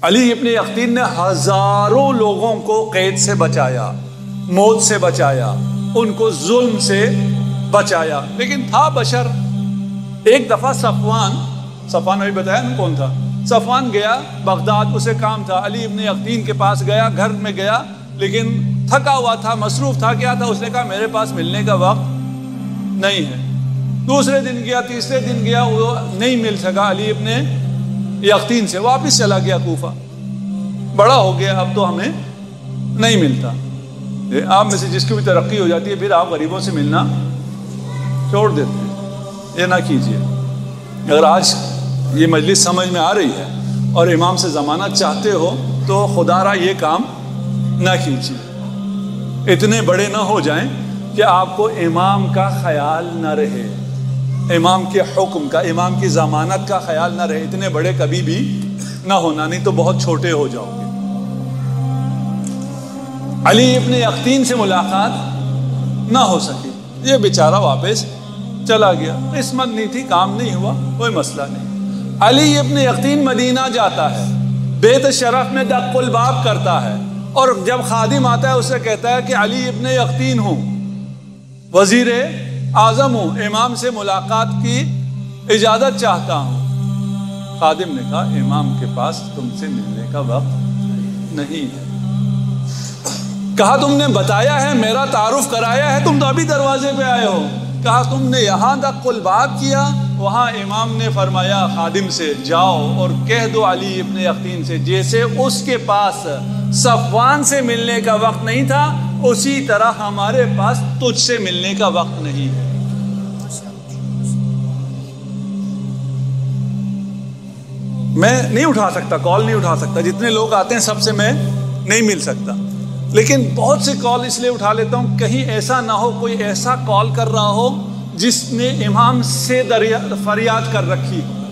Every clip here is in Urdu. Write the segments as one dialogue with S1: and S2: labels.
S1: علی ابن یقطین نے ہزاروں لوگوں کو قید سے بچایا، موت سے بچایا، ان کو ظلم سے بچایا، لیکن تھا بشر۔ ایک دفعہ صفوان ابھی بتایا نا کون تھا، صفوان گیا بغداد، اسے کام تھا، علی ابن یقطین کے پاس گیا، گھر میں گیا، لیکن تھکا ہوا تھا، مصروف تھا، کیا تھا، اس نے کہا میرے پاس ملنے کا وقت نہیں ہے۔ دوسرے دن گیا، تیسرے دن گیا، وہ نہیں مل سکا علی ابن یقطین سے، واپس چلا گیا کوفہ۔ بڑا ہو گیا، اب تو ہمیں نہیں ملتا۔ آپ میں سے جس کی بھی ترقی ہو جاتی ہے پھر آپ غریبوں سے ملنا چھوڑ دیتے ہیں، یہ نہ کیجیے۔ اگر آج یہ مجلس سمجھ میں آ رہی ہے اور امام سے ضمانت چاہتے ہو تو خدا را یہ کام نہ کیجیے، اتنے بڑے نہ ہو جائیں کہ آپ کو امام کا خیال نہ رہے، امام کے حکم کا، امام کی ضمانت کا خیال نہ رہے، اتنے بڑے کبھی بھی نہ ہونا، نہیں تو بہت چھوٹے ہو جاؤ گے۔ علی ابن یقطین سے ملاقات نہ ہو سکی، یہ بیچارہ واپس چلا گیا، قسمت نہیں تھی، کام نہیں ہوا، کوئی مسئلہ نہیں۔ علی ابن یقطین مدینہ جاتا ہے، بیت شرف میں دق الباب کرتا ہے، اور جب خادم آتا ہے اسے کہتا ہے کہ علی ابن یقطین ہوں، وزیر اعظم ہوں، امام سے ملاقات کی اجازت چاہتا ہوں۔ خادم نے کہا امام کے پاس تم سے ملنے کا وقت نہیں ہے۔ کہا تم نے بتایا ہے، میرا تعارف کرایا ہے، تم تو ابھی دروازے پہ آئے ہو۔ کہا تم نے یہاں دق الباب کیا؟ وہاں امام نے فرمایا خادم سے جاؤ اور کہہ دو علی ابن یقطین سے جیسے اس کے پاس صفوان سے ملنے کا وقت نہیں تھا، اسی طرح ہمارے پاس تجھ سے ملنے کا وقت نہیں ہے۔ میں نہیں اٹھا سکتا، کال نہیں اٹھا سکتا، جتنے لوگ آتے ہیں سب سے میں نہیں مل سکتا، لیکن بہت سے کال اس لیے اٹھا لیتا ہوں کہیں ایسا نہ ہو کوئی ایسا کال کر رہا ہو جس نے امام سے فریاد کر رکھی ہو،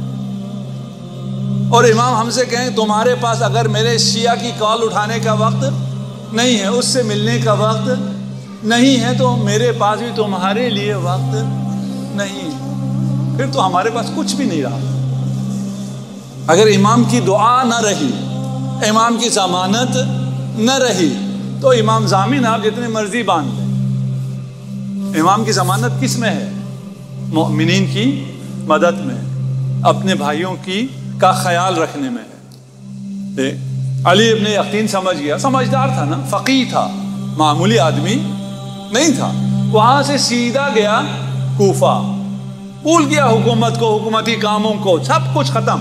S1: اور امام ہم سے کہیں تمہارے پاس اگر میرے شیعہ کی کال اٹھانے کا وقت نہیں ہے، اس سے ملنے کا وقت نہیں ہے، تو میرے پاس بھی تمہارے لیے وقت نہیں ہے، پھر تو ہمارے پاس کچھ بھی نہیں رہا۔ اگر امام کی دعا نہ رہی، امام کی ضمانت نہ رہی، تو امام ضامن آپ جتنے مرضی باندھ لیں، امام کی ضمانت کس میں ہے؟ مومنین کی مدد میں، اپنے بھائیوں کا خیال رکھنے میں ہے۔ علی ابن یقطین سمجھ گیا، سمجھدار تھا نا، فقیہ تھا، معمولی آدمی نہیں تھا، وہاں سے سیدھا گیا کوفہ، بھول گیا حکومت کو، حکومتی کاموں کو، سب کچھ ختم۔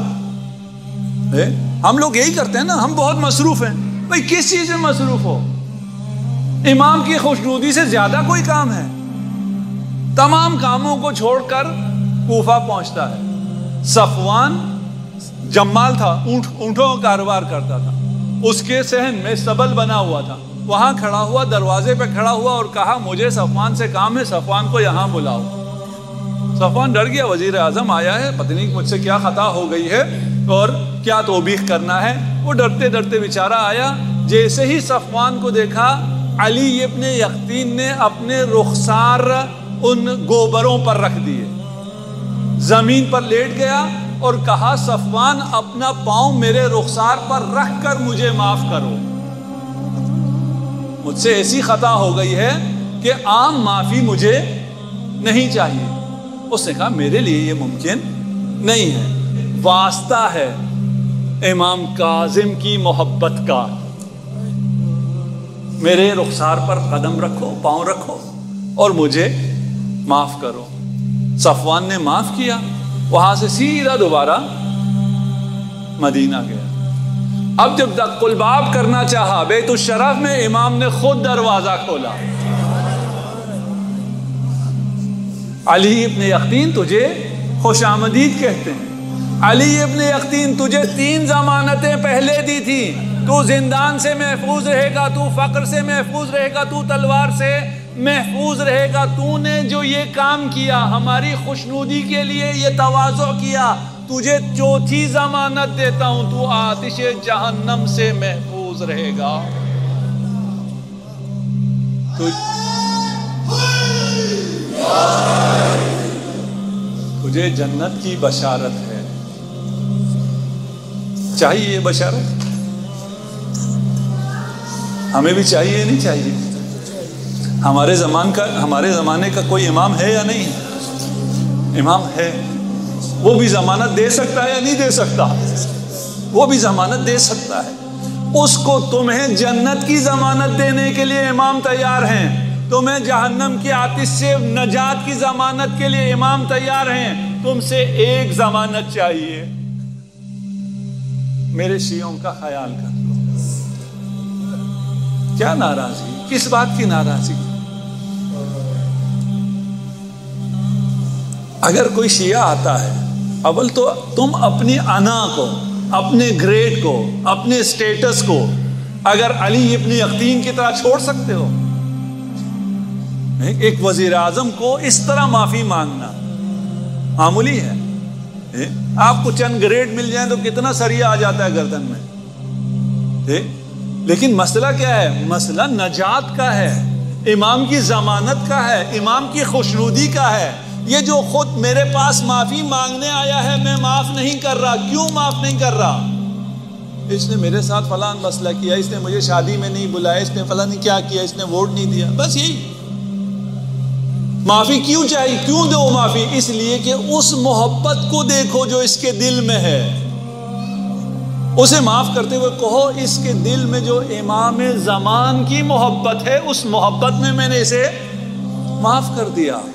S1: ہم لوگ یہی کرتے ہیں نا، ہم بہت مصروف ہیں، بھئی کس چیز میں مصروف ہو؟ امام کی خوشنودی سے زیادہ کوئی کام ہے؟ تمام کاموں کو چھوڑ کر کوفہ پہنچتا ہے۔ صفوان جمال تھا، اونٹوں کا کاروبار کرتا تھا، اس کے صحن میں سبل بنا ہوا تھا، وہاں کھڑا ہوا، دروازے پہ کھڑا ہوا اور کہا مجھے صفوان سے کام ہے، صفوان کو یہاں بلاؤ۔ صفوان ڈر گیا، وزیر اعظم آیا ہے، پتہ نہیں مجھ سے کیا خطا ہو گئی ہے اور کیا توبیخ کرنا ہے۔ وہ ڈرتے ڈرتے بیچارہ آیا، جیسے ہی صفوان کو دیکھا علی ابن یقطین نے اپنے رخسار ان گوبروں پر رکھ دیے، زمین پر لیٹ گیا اور کہا صفوان اپنا پاؤں میرے رخسار پر رکھ کر مجھے معاف کرو، مجھ سے ایسی خطا ہو گئی ہے کہ عام معافی مجھے نہیں چاہیے۔ اس نے کہا میرے لیے یہ ممکن نہیں ہے، واسطہ ہے امام کاظم کی محبت کا، میرے رخسار پر قدم رکھو، پاؤں رکھو اور مجھے معاف کرو۔ صفوان نے معاف کیا، وہاں سے سیدھا دوبارہ مدینہ گیا۔ اب جب دق الباب کرنا چاہا بیت الشرف میں، امام نے خود دروازہ کھولا، علی ابن یقطین تجھے خوش آمدید کہتے ہیں، علی ابن یقطین تجھے 3 ضمانتیں پہلے دی تھی، تو زندان سے محفوظ رہے گا، تو فقر سے محفوظ رہے گا، تو تلوار سے محفوظ رہے گا، تو نے جو یہ کام کیا ہماری خوشنودی کے لیے، یہ تواضع کیا، تجھے 4تھی ضمانت دیتا ہوں، تو آتش جہنم سے محفوظ رہے گا۔ تجھے جنت کی بشارت ہے، چاہیے یہ بشارت؟ ہمیں بھی چاہیے نہیں چاہیے؟ ہمارے زمانے کا کوئی امام ہے یا نہیں؟ امام ہے، وہ بھی ضمانت دے سکتا ہے یا نہیں دے سکتا؟ وہ بھی ضمانت دے سکتا ہے۔ اس کو تمہیں جنت کی ضمانت دینے کے لیے امام تیار ہیں، تمہیں جہنم کی آتش سے نجات کی ضمانت کے لیے امام تیار ہیں، تم سے ایک ضمانت چاہیے، میرے شیعوں کا خیال کر لو۔ کیا ناراضی؟ کس بات کی ناراضی؟ اگر کوئی شیعہ آتا ہے، اول تو تم اپنی انا کو، اپنے گریڈ کو، اپنے سٹیٹس کو اگر علی ابن یقطین کی طرح چھوڑ سکتے ہو؟ ایک وزیر اعظم کو اس طرح معافی مانگنا معمولی ہے؟ آپ کو چند گریڈ مل جائیں تو کتنا سریا آ جاتا ہے گردن میں۔ لیکن مسئلہ کیا ہے؟ مسئلہ نجات کا ہے، امام کی ضمانت کا ہے، امام کی خوشنودی کا ہے۔ یہ جو خود میرے پاس معافی مانگنے آیا ہے، میں معاف نہیں کر رہا، کیوں معاف نہیں کر رہا؟ اس نے میرے ساتھ فلاں مسئلہ کیا، اس نے مجھے شادی میں نہیں بلایا، اس نے فلاں نہیں کیا کیا، اس نے ووٹ نہیں دیا، بس یہی۔ معافی کیوں چاہیے؟ کیوں دو معافی؟ اس لیے کہ اس محبت کو دیکھو جو اس کے دل میں ہے، اسے معاف کرتے ہوئے کہو اس کے دل میں جو امام زمان کی محبت ہے، اس محبت میں نے اسے معاف کر دیا۔